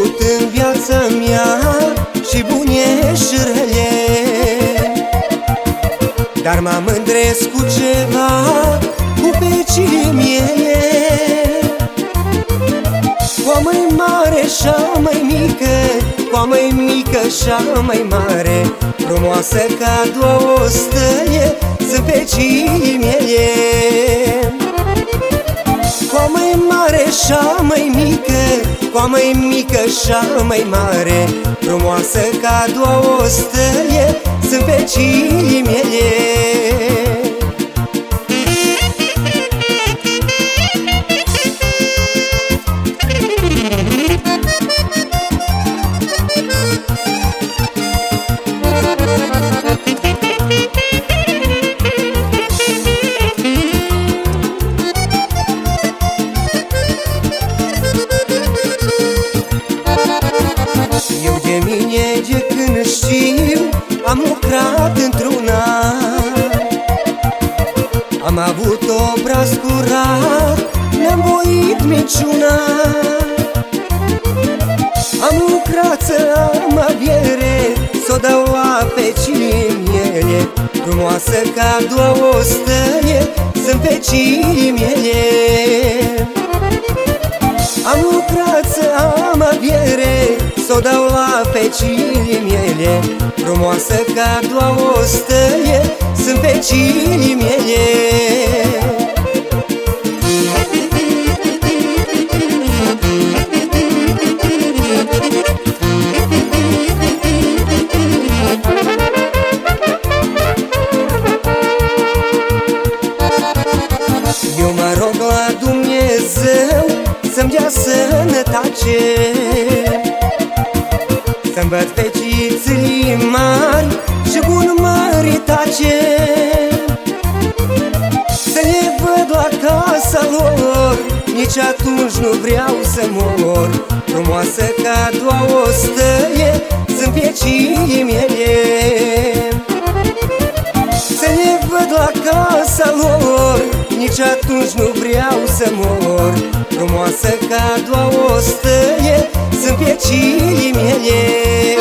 trecut în viața mea și bune și rele, dar mă mândresc cu ceva, cu fecii mele. Cu a mai mare și-a mai mică, cu a mai mică și-a mai mare, frumoasă ca două stele sunt fecii mele. Cu a mai mare și-a mai mică, cu a mai mică și-a mai mare, frumoasă ca două stele sunt fecii mele. De când știu, am lucrat într-una, am avut obraz curat, n-am voit minciuna. Am lucrat să am aviere, s-o dau la fecii mele, frumoasă ca două stele sunt fecii mele. Am lucrat să am aviere, s-o dau la fecii mele, frumoasă ca două stele sunt fecii mele. Eu mă rog la Dumnezeu să-mi dea sănătate, să-mi văd fecițele mari și bun măritace, să le văd la casa lor, nici atunci nu vreau să mor, frumoasă ca două stele sunt fecii mele. Să le văd la casa lor, nici atunci nu vreau să mor, frumoasă ca două stele sunt fecii mele.